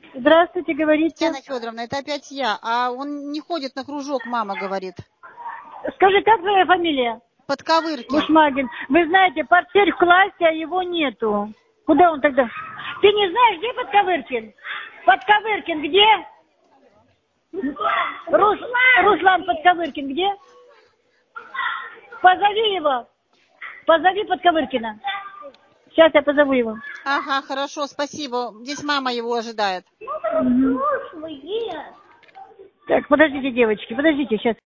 Здравствуйте, говорите. Татьяна Федоровна, это опять я. А он не ходит на кружок, мама говорит. Скажи, как твоя фамилия? Подковыркин. Бушмагин. Вы знаете, портфель в классе, а его нету. Куда он тогда? Ты не знаешь, где Подковыркин? Подковыркин где? Руслан Подковыркин где? Позови его. Позови Подковыркина. Сейчас я позову его. Ага, хорошо, спасибо. Здесь мама его ожидает. Так, подождите, девочки, подождите, сейчас.